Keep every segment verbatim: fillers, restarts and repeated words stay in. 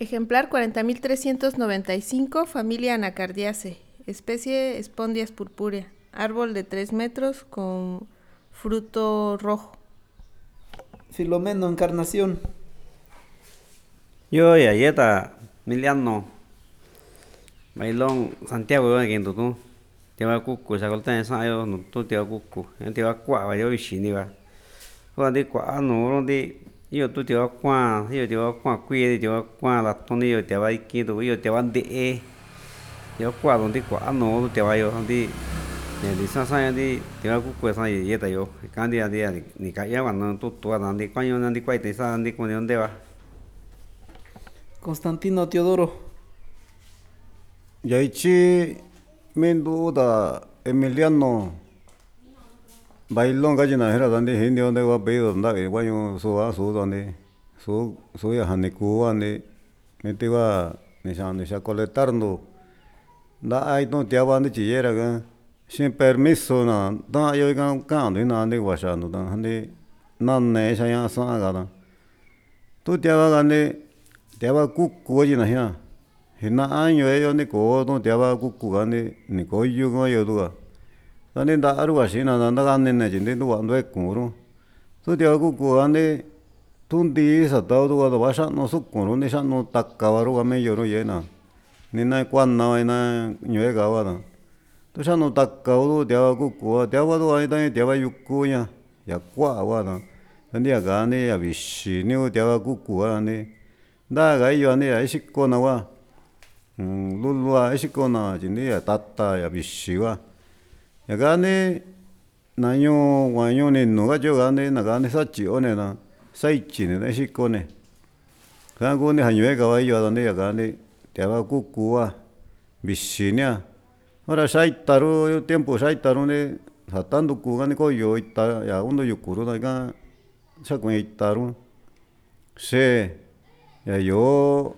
Ejemplar cuarenta mil trescientos noventa y cinco, familia Anacardiaceae, especie Spondias purpurea, árbol de tres metros con fruto rojo. Filomeno Encarnación. Yo ya yeta Miliano Bailón Santiago yo quien tu te va cucu sa colta sa yo no tu te va cucu te va qua va yo vicini va qua di qua no di io tu te va qua io te va qua qui te va qua la ton io te va qui tu io te va de io qua non di qua no te va yo di ne di sa sa di te va cucu sa yeta yo candi di ni ca ya cuando tu tu di qua yo di qua te sa di con dónde va Constantino Teodoro. Yaichi Menduda Emiliano Bailón gallina era donde gente donde va a pedir donde guayo su va su donde su su ya haneku donde mete va ni sa ni sa colectando da ai no te va de chillera ga sin permiso na da yo ga ka ni na de guachando da hande nan ne sa ya sa ga da tu te va ga ne te va cucu gallina ya hina año ellos ni ko no te va cucu ga ni ni ko yu ga yo du dani da aru asi na da ga ne ne jinde du ando e kuru tu te va cucu ga ni tundi sa ta du ga ba sa no su kuru ni sa no takka wa ru ga me yo ro ye na ni na kwan na na ñue ga wa da tu sa no takka du te va cucu te va du ai da te va yuku ya ya kwa wa da ni ga ni ya bishi ni te va cucu ga ni da ga yo ni ai shiko na wa lulu a shiko na jindi ya tata ya bishi wa ya ga ni na yo wa yo ni no ga yo ga ni na ga ni sa chi o ne na sai chi ne da shiko ne ga go ni ha ñue ga wa yo da ni ya ga ni te va cucu wa bishi ni ahora sai taru yo tiempo sai taru ni hatando ku ga ni ko yo ita ya undo yukuru da ga sa ku itaru se ya yo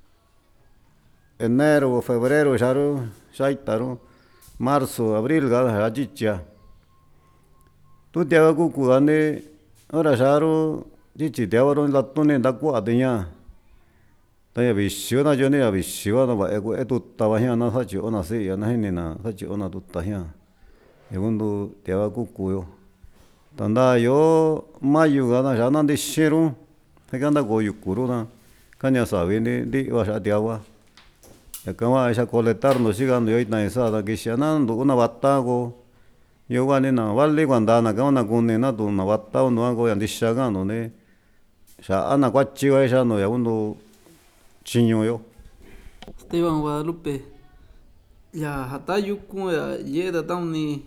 enero febrero sharu shaitaru marzo abril ga hajicha tu te va cucu ga ni ahora sharu chichi te va ro la tune da ku adeña ta ya bisho na yo ni ya bisho na ba e tu ta ba ya na sa chi ona si ya na ni na sa chi ona tu ta ya segundo te va cucu yo tanda yo mayo ga na ya na de shiru te ga na go yukuru na kanya sabe ni di wa sha te wa ya kama esa colectar no sigan yo ita esa da que shanando una batago yo gane na vale cuando na kama na kune na tu na batago no hago ya dishaga no ne sha ana kwachi wa esa no ya undo chiño yo Esteban Guadalupe. Ya hata yuku ya ye da tauni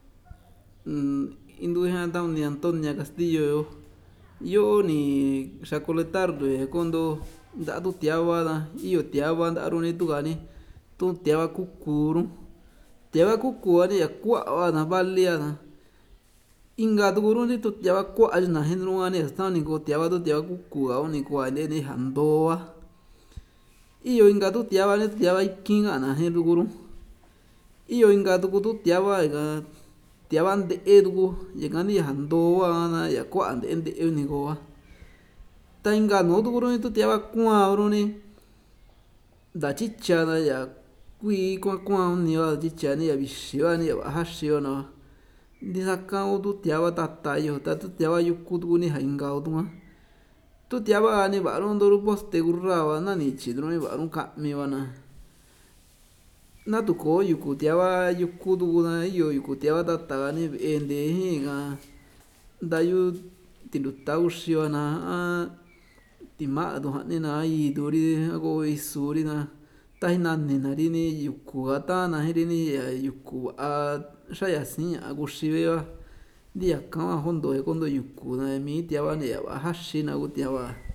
indu ya tauni Antonia Castillo yo yo ni sa colectar de cuando da tu tiaba da io tiaba da runi tu gani tu tiaba kukuru tiaba kukuru ni ya kwa wa na balia na inga tu guru ni tu tiaba kwa na henru ani sta ni ko tiaba tu tiaba kukuru ni ko ane ni handoa io inga tu tiaba ni tiaba ikinga na henru guru io inga tu tu tiaba ga tiaba de edu yegani handoa na ya kwa ande ende ni ko ta inga no tu guru ni tu tiaba kwa ro ni da chicha na ya kui kwa kwa ni wa chicha ni ya bishiwa ni ya hashiwa na di saka o tu tiaba tata yo ta tu tiaba yuku tu ni hainga o tu ma tu tiaba ni ba ron do ru poste gurra wa na ni chidro ni ba ron ka mi wa na na tu ko yuku tiaba yuku tu na yo yuku tiaba tata ni ende hi ga da yu tiluta ushiwa na tima do hani na i dori ago isuri na ta hina ni na ri ni yuku ata na ri ni yuku a shaya sin agushibe wa dia kama hondo e kondo yuku na mi tiaba ne ya hashi na gutiaba